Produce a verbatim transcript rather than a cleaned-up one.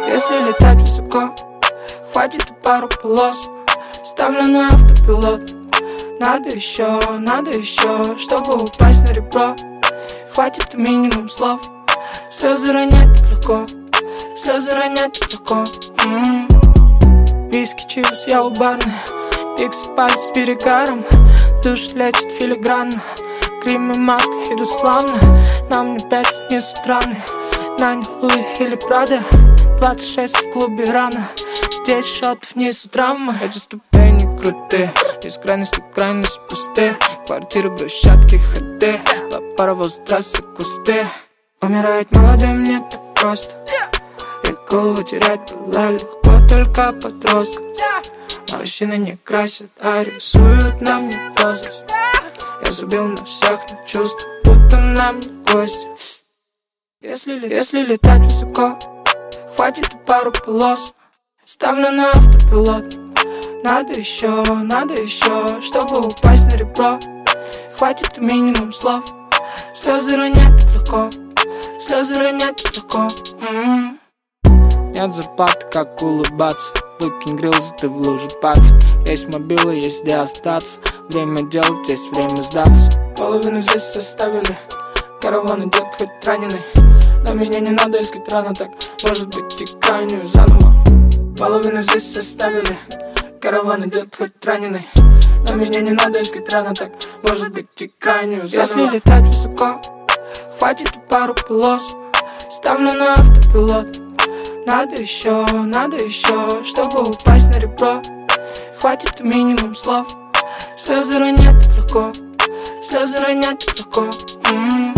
Если летать высоко, хватит и пару полос. Ставлю на автопилот. Надо еще, надо еще, чтобы упасть на ребро. Хватит и минимум слов. Слезы ронять так легко, слезы ронять так легко. м-м. Виски, чивс, я у барной. Пикси, пальцы с перегаром. Душ лечит филигранно. Крем и маска идут славно. Нам не пять, не с утраны. На них Луи или Прада. Двадцать шесть в клубе рано. Десять шотов вниз у травмы. Эти ступени крутые. Из крайности в крайность пусты. Квартиры, брусчатки, ходы. Два паровоза, трассы, кусты. Умирать молодым не так просто. И голову терять было легко только подросток. Морщины не красят, а рисуют нам не возраст. Я забил на всех, но чувства будто нам не гости. Если, если летать высоко, хватит и пару полос. Ставлю на автопилот. Надо еще, надо еще, чтобы упасть на ребро. Хватит и минимум слов. Слезы ронять так легко, слезы ронять так легко. м-м. Нет заплаты, как улыбаться. Выкинь грилзы, ты в луже пац. Есть мобилы, есть где остаться. Время делать, есть время сдаться. Половину здесь составили. Караван идет хоть раненый. Но меня не надо искать рано, так может быть и крайнюю заново. Половину здесь составили. Караван идет хоть раненый. Но меня не надо искать рано, так может быть и крайнюю заново. Если летать высоко, хватит и пару полос. Ставлю на автопилот. Надо еще, надо еще, чтобы упасть на ребро. Хватит и минимум слов. Слезы ронять так легко, слезы ронять так легко. м-м.